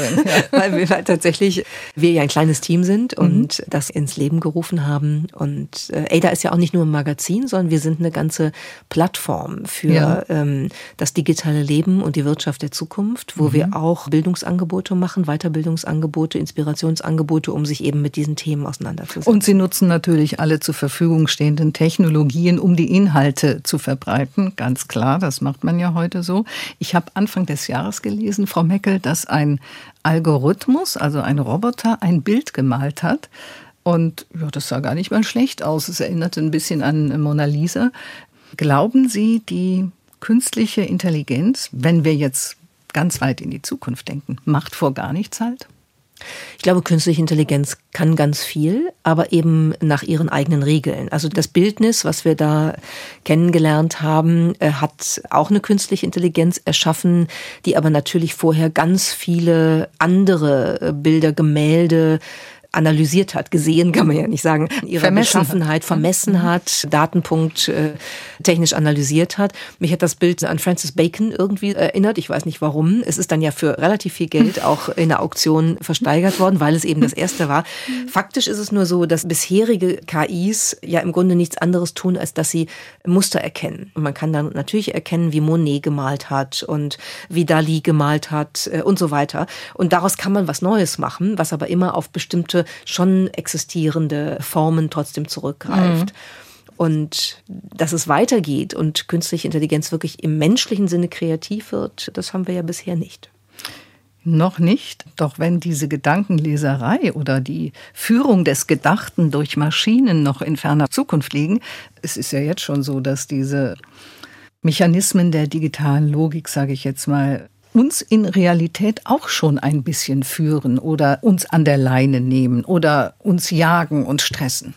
wir ja ein kleines Team sind und das ins Leben gerufen haben. Und Ada ist ja auch nicht nur ein Magazin, sondern wir sind eine ganze Plattform für das digitale Leben und die Wirtschaft der Zukunft, wo wir auch Bildungsangebote machen, Weiterbildungsangebote, Inspirationsangebote, um sich eben mit diesen Themen auseinanderzusetzen. Und Sie nutzen natürlich alle zur Verfügung stehenden Technologien, um die Inhalte zu verbreiten. Ganz klar, das macht man ja heute so. Ich habe Anfang des Jahres gelesen, Frau Meckel, dass ein Algorithmus, also ein Roboter, ein Bild gemalt hat. Und ja, das sah gar nicht mal schlecht aus. Es erinnerte ein bisschen an Mona Lisa. Glauben Sie, die künstliche Intelligenz, wenn wir jetzt ganz weit in die Zukunft denken, macht vor gar nichts halt? Ich glaube, künstliche Intelligenz kann ganz viel, aber eben nach ihren eigenen Regeln. Also das Bildnis, was wir da kennengelernt haben, hat auch eine künstliche Intelligenz erschaffen, die aber natürlich vorher ganz viele andere Bilder, Gemälde analysiert hat, gesehen kann man ja nicht sagen, ihre Beschaffenheit vermessen hat, Datenpunkt technisch analysiert hat. Mich hat das Bild an Francis Bacon irgendwie erinnert, ich weiß nicht warum. Es ist dann ja für relativ viel Geld auch in der Auktion versteigert worden, weil es eben das erste war. Faktisch ist es nur so, dass bisherige KIs ja im Grunde nichts anderes tun, als dass sie Muster erkennen. Und man kann dann natürlich erkennen, wie Monet gemalt hat und wie Dali gemalt hat und so weiter. Und daraus kann man was Neues machen, was aber immer auf bestimmte schon existierende Formen trotzdem zurückgreift. Und dass es weitergeht und künstliche Intelligenz wirklich im menschlichen Sinne kreativ wird, das haben wir ja bisher nicht. Noch nicht, doch wenn diese Gedankenleserei oder die Führung des Gedachten durch Maschinen noch in ferner Zukunft liegen, es ist ja jetzt schon so, dass diese Mechanismen der digitalen Logik, sage ich jetzt mal, uns in Realität auch schon ein bisschen führen oder uns an der Leine nehmen oder uns jagen und stressen.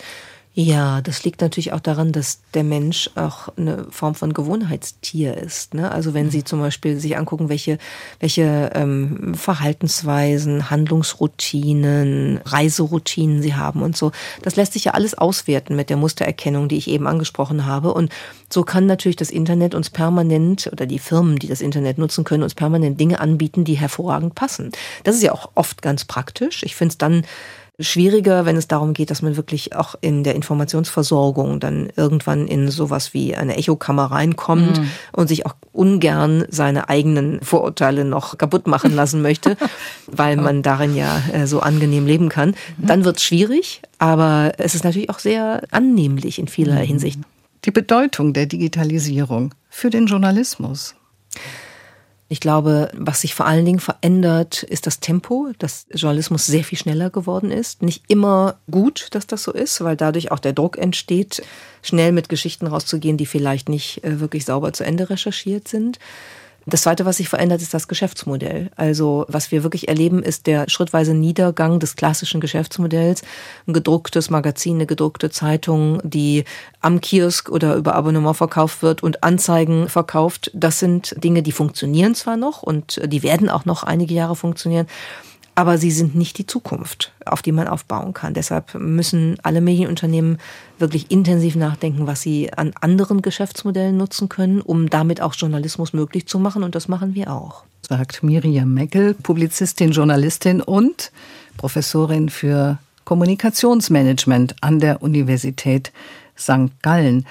Ja, das liegt natürlich auch daran, dass der Mensch auch eine Form von Gewohnheitstier ist, ne? Also wenn Sie zum Beispiel sich angucken, welche Verhaltensweisen, Handlungsroutinen, Reiseroutinen Sie haben und so, das lässt sich ja alles auswerten mit der Mustererkennung, die ich eben angesprochen habe. Und so kann natürlich das Internet uns permanent, oder die Firmen, die das Internet nutzen können, uns permanent Dinge anbieten, die hervorragend passen. Das ist ja auch oft ganz praktisch. Ich finde es dann schwieriger, wenn es darum geht, dass man wirklich auch in der Informationsversorgung dann irgendwann in sowas wie eine Echokammer reinkommt und sich auch ungern seine eigenen Vorurteile noch kaputt machen lassen möchte, weil man darin ja so angenehm leben kann. Dann wird es schwierig, aber es ist natürlich auch sehr annehmlich in vielerlei Hinsicht. Die Bedeutung der Digitalisierung für den Journalismus. Ich glaube, was sich vor allen Dingen verändert, ist das Tempo, dass Journalismus sehr viel schneller geworden ist. Nicht immer gut, dass das so ist, weil dadurch auch der Druck entsteht, schnell mit Geschichten rauszugehen, die vielleicht nicht wirklich sauber zu Ende recherchiert sind. Das Zweite, was sich verändert, ist das Geschäftsmodell. Also was wir wirklich erleben, ist der schrittweise Niedergang des klassischen Geschäftsmodells. Ein gedrucktes Magazin, eine gedruckte Zeitung, die am Kiosk oder über Abonnement verkauft wird und Anzeigen verkauft. Das sind Dinge, die funktionieren zwar noch und die werden auch noch einige Jahre funktionieren, aber sie sind nicht die Zukunft, auf die man aufbauen kann. Deshalb müssen alle Medienunternehmen wirklich intensiv nachdenken, was sie an anderen Geschäftsmodellen nutzen können, um damit auch Journalismus möglich zu machen. Und das machen wir auch. Sagt Miriam Meckel, Publizistin, Journalistin und Professorin für Kommunikationsmanagement an der Universität St. Gallen.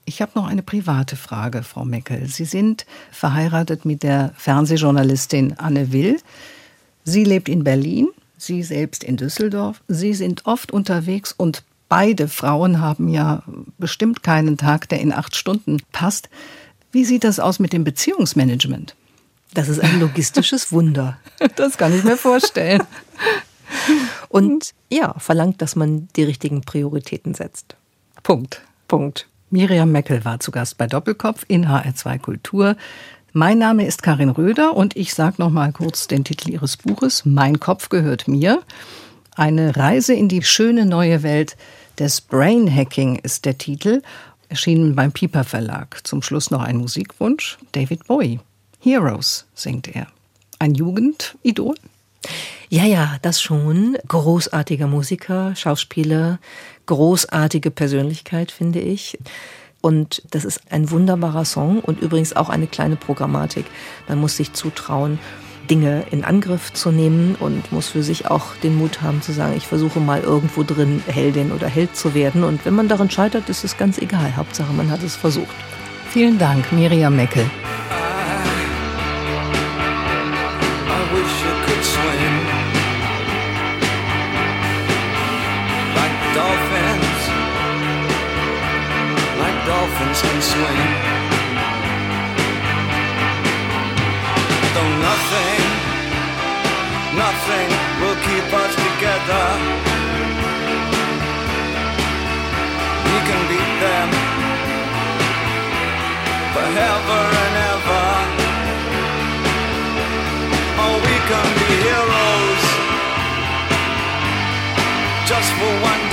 Ich habe noch eine private Frage, Frau Meckel. Sie sind verheiratet mit der Fernsehjournalistin Anne Will. Sie lebt in Berlin, Sie selbst in Düsseldorf. Sie sind oft unterwegs und beide Frauen haben ja bestimmt keinen Tag, der in 8 Stunden passt. Wie sieht das aus mit dem Beziehungsmanagement? Das ist ein logistisches Wunder. Das kann ich mir vorstellen. Und ja, verlangt, dass man die richtigen Prioritäten setzt. Punkt. Miriam Meckel war zu Gast bei Doppelkopf in HR2 Kultur. Mein Name ist Karin Röder und ich sage noch mal kurz den Titel Ihres Buches. Mein Kopf gehört mir. Eine Reise in die schöne neue Welt des Brainhacking ist der Titel. Erschienen beim Piper Verlag. Zum Schluss noch ein Musikwunsch. David Bowie. Heroes singt er. Ein Jugendidol? Ja, das schon. Großartiger Musiker, Schauspieler, großartige Persönlichkeit, finde ich. Und das ist ein wunderbarer Song und übrigens auch eine kleine Programmatik. Man muss sich zutrauen, Dinge in Angriff zu nehmen und muss für sich auch den Mut haben zu sagen, ich versuche mal irgendwo drin Heldin oder Held zu werden. Und wenn man daran scheitert, ist es ganz egal. Hauptsache, man hat es versucht. Vielen Dank, Miriam Meckel. Dolphins can swim. Though nothing will keep us together. We can beat them forever and ever. Oh, we can be heroes just for one day.